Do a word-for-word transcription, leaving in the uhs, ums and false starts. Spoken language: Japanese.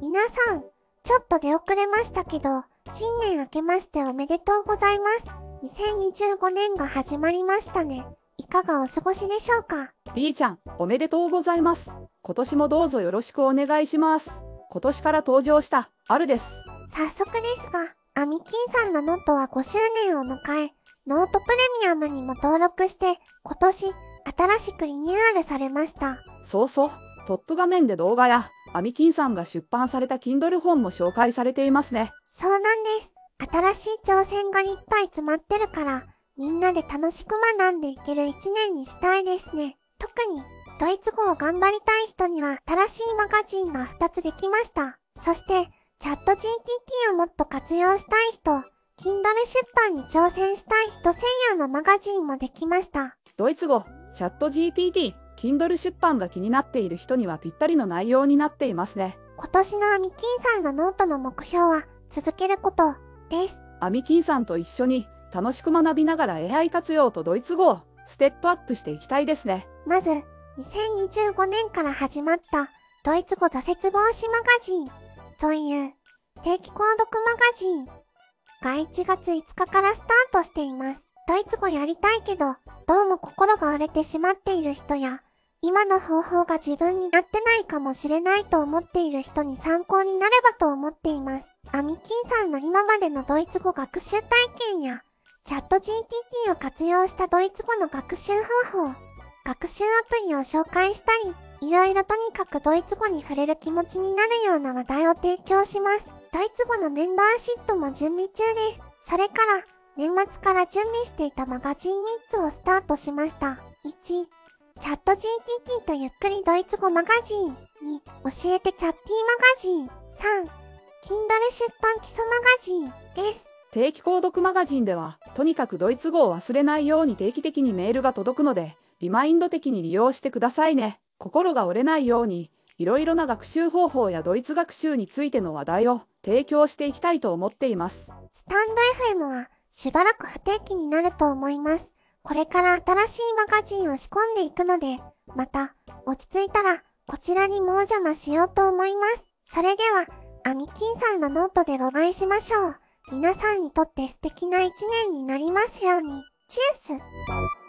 皆さん、ちょっと出遅れましたけど、新年明けましておめでとうございます。にせんにじゅうごねんが始まりましたね。いかがお過ごしでしょうか？ B ちゃん、おめでとうございます。今年もどうぞよろしくお願いします。今年から登場したあるです。 早速ですが、アミキンさんのノートはごしゅうねんを迎え、ノートプレミアムにも登録して、今年、新しくリニューアルされました。 そうそう、トップ画面で動画やアミキンさんが出版された Kindle 本も紹介されていますね。 そうなんです。新しい挑戦がいっぱい詰まってるから、みんなで楽しく学んでいける一年にしたいですね。特に、ドイツ語を頑張りたい人には新しいマガジンがふたつできました。そして、チャット ジーピーティー をもっと活用したい人、Kindle 出版に挑戦したい人専用のマガジンもできました。 ドイツ語、チャット ジーピーティー、Kindle 出版が気になっている人にはぴったりの内容になっていますね。 今年のアミキンさんのノートの目標は、続けることです。 アミキンさんと一緒に楽しく学びながら エーアイ 活用とドイツ語をステップアップしていきたいですね。 まず、にせんにじゅうごねんから始まったドイツ語挫折防止マガジンという定期購読マガジンがいちがついつかからスタートしています。ドイツ語やりたいけど、どうも心が折れてしまっている人や、今の方法が自分に合ってないかもしれないと思っている人に参考になればと思っています。アミキンさんの今までのドイツ語学習体験や、チャット ジーピーティー を活用したドイツ語の学習方法、学習アプリを紹介したり、いろいろとにかくドイツ語に触れる気持ちになるような話題を提供します。ドイツ語のメンバーシップも準備中です。それから、年末から準備していたマガジンみっつをスタートしました。いち、チャット ジーピーティー とゆっくりドイツ語マガジン。に、教えてチャッティーマガジン。さん、Kindle 出版基礎マガジンです。 定期購読マガジンでは、とにかくドイツ語を忘れないように定期的にメールが届くので、リマインド的に利用してくださいね。心が折れないように、いろいろな学習方法やドイツ学習についての話題を提供していきたいと思っています。 スタンド エフエム はしばらく不定期になると思います。これから新しいマガジンを仕込んでいくので、また落ち着いたらこちらにもお邪魔しようと思います。それでは、アミキンさんのノートでお会いしましょう。皆さんにとって素敵な一年になりますように。チュース